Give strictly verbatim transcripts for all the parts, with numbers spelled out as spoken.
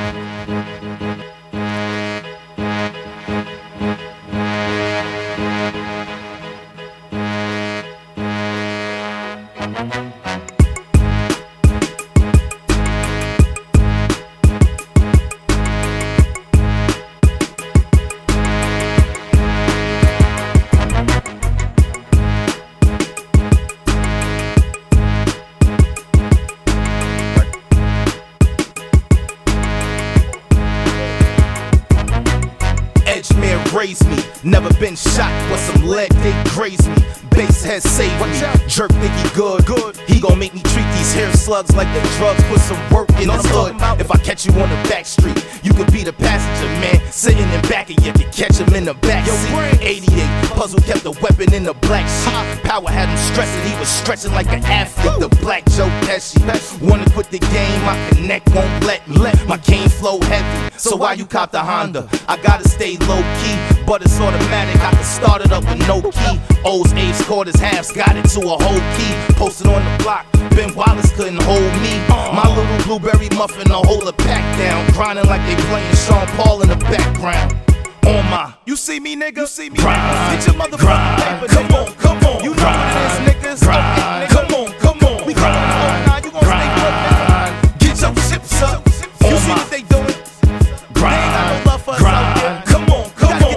Edgeman raised me, never been shot with some lead, they grazed me. Bass head saved me, jerk think he good, good. He gon' make me treat these hair slugs like they drugs, put some work in his hood. If I catch you on the back street, you could be the passenger, man. Sitting in back and you could catch him in the back seat. eighty-eight, Puzzle kept the weapon in the black sheet. Power had him stressing, he was stretching like an athlete. The black Joe Pesci, wanna quit the game, my connect won't let me. My cane flow heavy, so why you cop the Honda? I gotta stay low key, but it's automatic, I can start it up with no key. O's, eights, quarters, halves, got it to a whole key. Posted on the block, Ben Wallace couldn't hold me. My little blueberry muffin to hold a pack down, grinding like they playing Sean Paul in the background. On my, you see me, nigga? You see me, nigga? Get your motherfucking paper, come on, come on. You know what it is, niggas. Okay, nigga. Come on, come on. We coming on now, you gon' stay put, nigga. Get your chips up. You see what they doing? They ain't got no love for us out there. Come on, come on.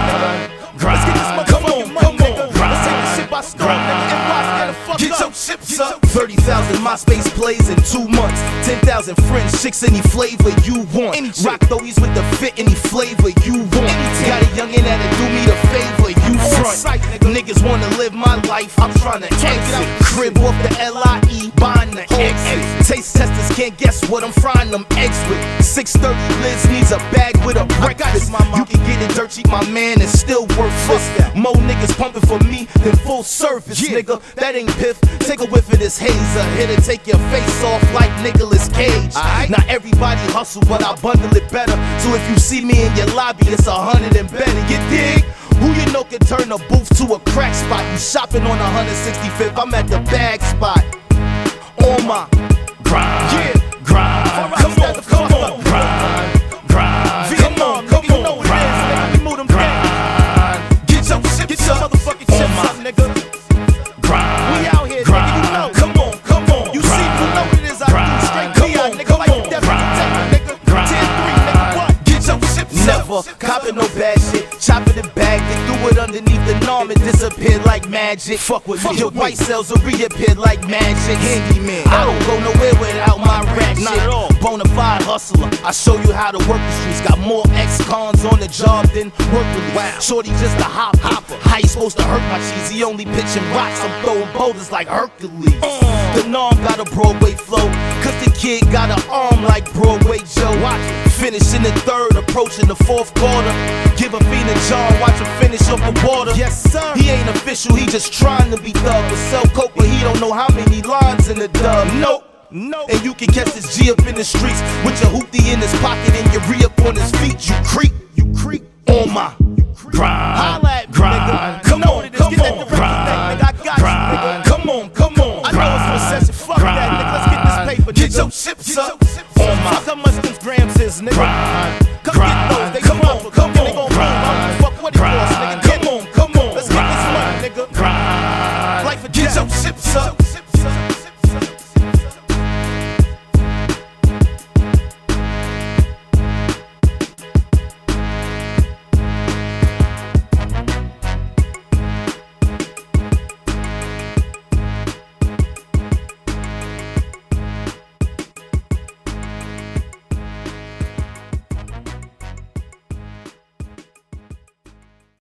Let's get this motherfucking money, nigga. Let's take this shit by storm, nigga. And watch, get the fuck up. Get your chips up. thirty thousand MySpace plays in two months. ten thousand friends, chicks, any flavor you want. Any rock throwies with the fit, any flavor you want. Got a youngin' that'll do me the favor, you front. Sight, niggas wanna live my life, I'm tryna exit. Crib off the L I E, buying the exit. Taste testers can't guess what I'm frying them eggs with. six thirty Liz needs a bag with a breakfast. You can get it dirt cheap, my man, it's still worthless. Mo niggas pumping for me than full service, nigga. That ain't piff, take a whiff of this hazer. Hit it, take your face off like Nicolas Cage. Not everybody hustle, but I bundle it better. So if you see me in your lobby, it's a hundred and better, you dig? Who you know can turn a booth to a crack spot? You shopping on one sixty-fifth, I'm at the bag spot. On my grind, yeah, grind. Come on, come on, grind, grind. Vietnam, come on, you know what it is, nigga. We move them down. Get your chips, get your motherfucking chips up, nigga. Grind, we out here, nigga. You know, come on, come on. You see, you know what it is. I do straight, come on, nigga. Like you definitely take a nigga. ten three, nigga. What? Get your chips up. Never copping no bad shit. Chop it and bag it, threw it underneath the norm and disappeared like magic. Fuck with me. Your white cells will reappear like magic. Handyman, I don't go nowhere without my rap. Not at all. Bonafide hustler, I show you how to work the streets. Got more ex-cons on the job than work with. Wow. Shorty just a hop hopper. How you supposed to hurt my cheese? He only pitching rocks, I'm throwing boulders like Hercules. Uh. The norm got a Broadway flow, cause the kid got an arm like Broadway Joe. Watch it. Finishing the third, approaching the fourth quarter. Give a fiend a jar, watch him finish off the water. Yes, sir. He ain't official, he just trying to be thug. But sell coke, but he don't know how many lines in the dub. Nope. No. And you can catch this G up in the streets with your hoopty in his pocket and your re up on his feet. You creep, you creep on my grind. Holla at me, nigga. Come on, come on, grind. Nigga, I got you, nigga. Come on, come on. I know it's recession. Fuck that, nigga. Let's get this paper, nigga. Get your chips up on my. Fuck how much them grams is, nigga. Grind. Come get those. They come on, come on. They gon' move. Fuck what it costs, nigga. Come on, come on. Let's get this money, nigga. Grind. Life or death. Get your chips up.